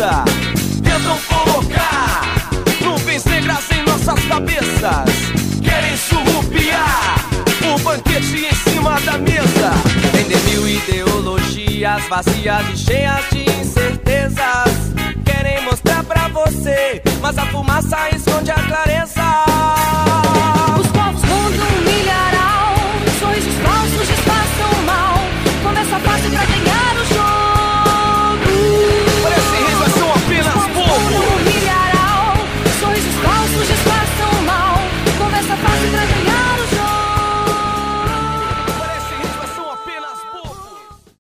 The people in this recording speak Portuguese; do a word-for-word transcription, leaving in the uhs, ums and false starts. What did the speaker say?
vida. Tentam colocar nuvens negras em nossas cabeças. Querem surrupiar o banquete em cima da mesa. Vendem mil ideologias vazias e cheias de incertezas. Querem mostrar pra você, mas a fumaça esconde a clareza.